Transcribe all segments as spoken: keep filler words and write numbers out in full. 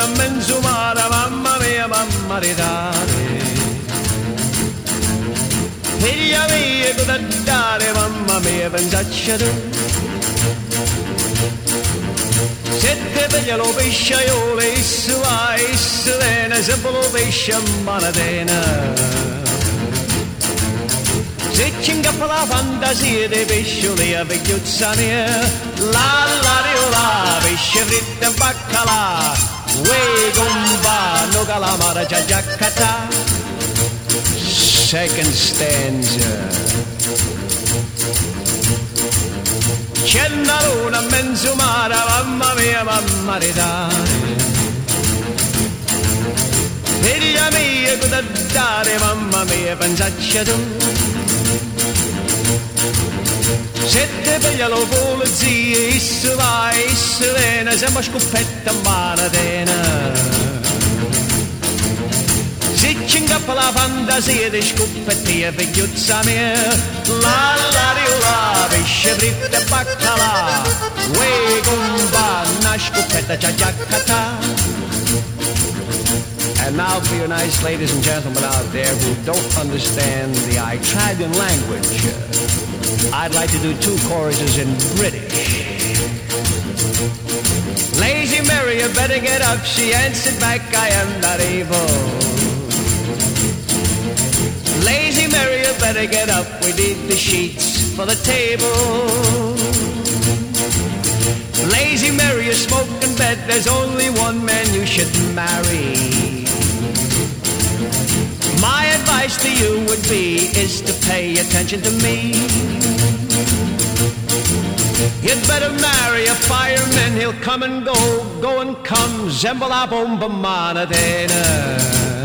menzumara, mamma mia, mamma ridare. Figlia mia, cosa dare, mamma mia, pensaccia tu. Se te veglia lo pesce, io le issu va, issu vene, se lo pesce a manatena. Se ci ingappa la fantasia dei pescioli a vecchiuzza mia, la la riola, pesce fritto e baccalà, uè gomba, no calamara, già già catà. Second stanza. C'è una luna mezzo mare, mamma mia, mamma ridare. Figlia mia, cosa dare, mamma mia, pensaccia tu. Se te veglia lo polizia, issu va, issu viene, sembra scoppetta a manatena. Se ci ingappa la fantasia di scoppettia, vecchiuzza mia, la la riola, pesce fritto e baccalà, uè gomba, una scoppetta già già catà. And now for you nice ladies and gentlemen out there who don't understand the Italian language, uh, I'd like to do two choruses in British. Lazy Mary, you better get up, she answered back, I am not able. Lazy Mary, you better get up, we need the sheets for the table. Lazy Mary, you smoke in bed, there's only one man you should marry. My advice to you would be, is to pay attention to me. You'd better marry a fireman, he'll come and go, go and come, zembola bomba manatena.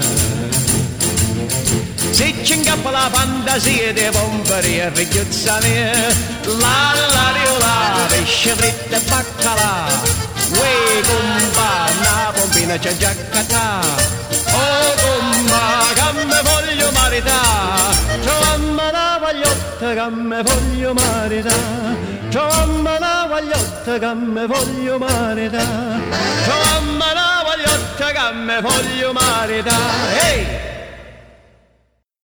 Se ci ingappa la fantasia di bomberia, vecchiuzza mia, la la riola, pesce fritto e baccalà, uè gomba, una bombina c'è già catà. Oh gomma, che me voglio marità, trovamma la vagliotta che me voglio marità, trovamma la vagliotta che me voglio marità, trovamma la vagliotta che me voglio marità. Hey!